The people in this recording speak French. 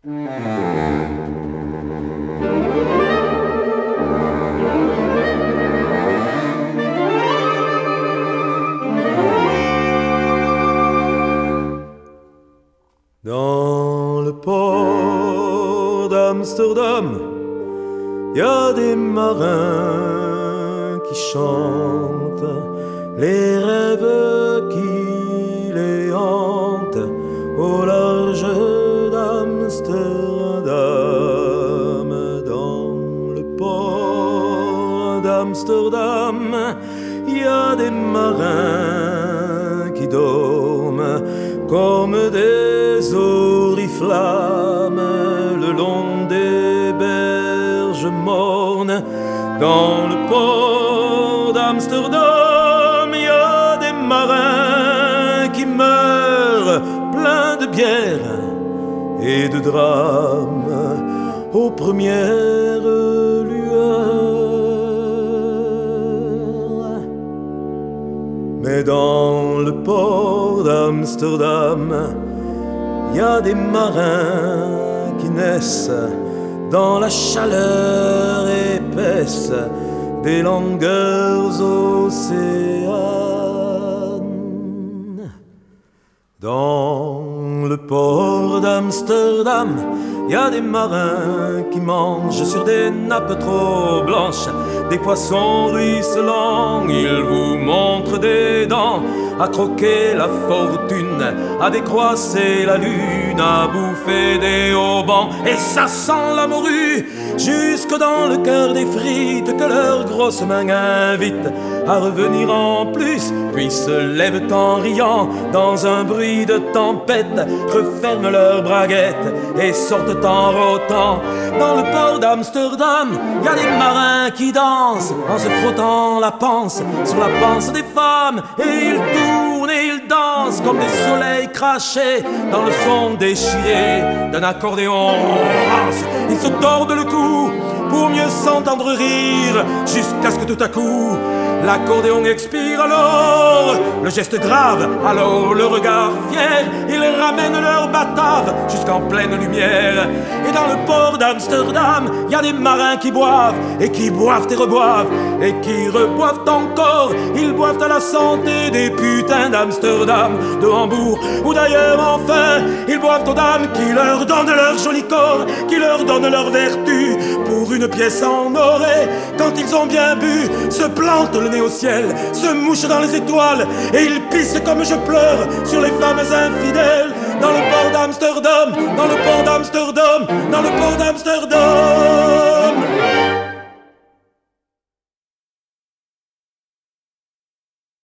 Dans le port d'Amsterdam, y a des marins qui chantent les rêves qui les hantent au large d'Amsterdam. Dans le port d'Amsterdam, y a des marins qui dorment comme des oriflammes le long des berges mornes. Dans le port d'Amsterdam, y a des marins qui meurent pleins de bière et de drames aux premières lueurs. Mais dans le port d'Amsterdam, y a des marins qui naissent dans la chaleur épaisse des longueurs océanes. Dans le port d'Amsterdam, y a des marins qui mangent sur des nappes trop blanches des poissons ruisselants. Ils vous montrent des dents à croquer la fortune, à décroisser la lune, à bouffer des haubans. Et ça sent la morue jusque dans le cœur des frites que leurs grosses mains invitent à revenir en plus, puis se lèvent en riant dans un bruit de tempête, referment leurs braguettes et sortent en rotant. Dans le port d'Amsterdam, y a des marins qui dansent en se frottant la panse sur la panse des femmes, et ils tournent et ils dansent comme des soleils crachés dans le son déchiré d'un accordéon rance. Ils se tordent le cou pour mieux s'entendre rire, jusqu'à ce que tout à coup l'accordéon expire. Alors le geste grave, alors le regard fier, ils ramènent leur batave jusqu'en pleine lumière. Et dans le port d'Amsterdam, y a des marins qui boivent et qui boivent et reboivent et qui reboivent encore. Ils boivent à la santé des putains d'Amsterdam, de Hambourg ou d'ailleurs. Enfin, ils boivent aux dames qui leur donnent leur joli corps, qui leur donnent leur vertu pour une pièce en or. Et quand ils ont bien bu, se plantent le nez au ciel, se mouchent dans les étoiles, et ils pissent comme je pleure sur les femmes infidèles. Dans le port d'Amsterdam, dans le port d'Amsterdam, dans le port d'Amsterdam.